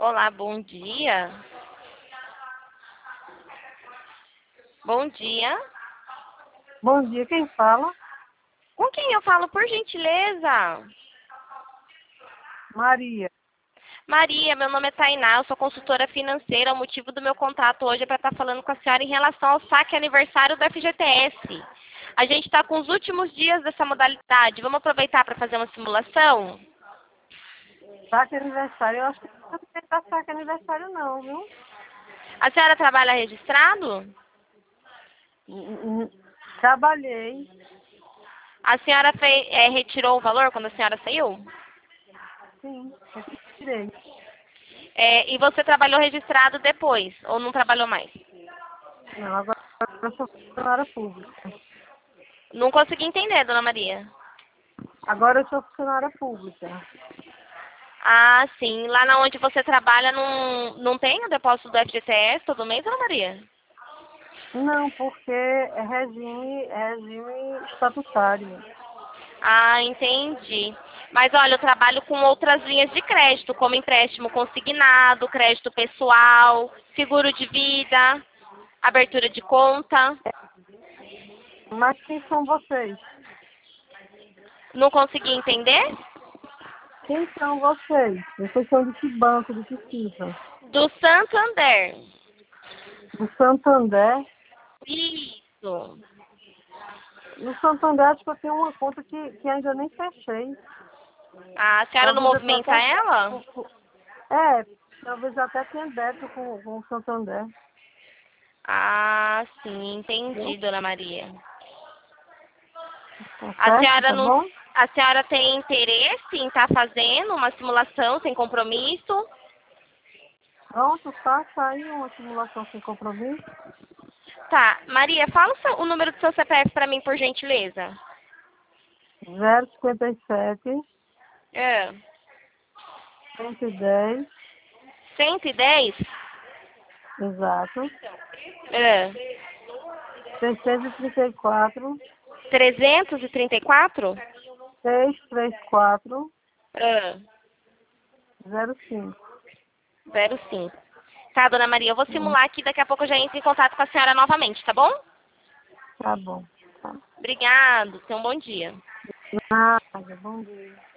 Olá, bom dia. Bom dia. Bom dia, quem fala? Com quem eu falo, por gentileza? Maria. Maria, meu nome é Tainá, eu sou consultora financeira. O motivo do meu contato hoje é para estar falando com a senhora em relação ao saque aniversário do FGTS. A gente está com os últimos dias dessa modalidade. Vamos aproveitar para fazer uma simulação? Saque aniversário. Eu acho que não tem que dar saque aniversário não, viu? A senhora trabalha registrado? Trabalhei. A senhora retirou o valor quando a senhora saiu? Sim, retirei. E você trabalhou registrado depois, ou não trabalhou mais? Não, agora eu sou funcionária pública. Não consegui entender, dona Maria. Agora eu sou funcionária pública. Ah, sim. Lá na onde você trabalha não tem o depósito do FGTS todo mês, dona Maria? Não, porque é regime estatutário. Ah, entendi. Mas olha, eu trabalho com outras linhas de crédito, como empréstimo consignado, crédito pessoal, seguro de vida, abertura de conta. Mas quem são vocês? Não consegui entender? Quem são vocês? Vocês são de que banco, de que cifra? Do Santander. Do Santander? Isso. No Santander, acho que eu tenho uma conta que ainda nem fechei. Ah, a senhora não Talvez eu tenha movimenta até. ela? Talvez eu até tenha débito com o Santander. Ah, sim, entendi, Viu? dona Maria. Tá A certo? senhora Tá não, bom? a senhora tem interesse em estar fazendo uma simulação sem compromisso? Pronto, faça aí uma simulação sem compromisso. Tá, Maria, fala o número do seu CPF para mim, por gentileza. 057 É. 110, 110? exato. É. 634, 334? 634, É. 05. 05. Tá, dona Maria, eu vou simular aqui, daqui a pouco eu já entro em contato com a senhora novamente, tá bom? Tá bom. Tá. Obrigado, tenha um bom dia. Nada, bom dia.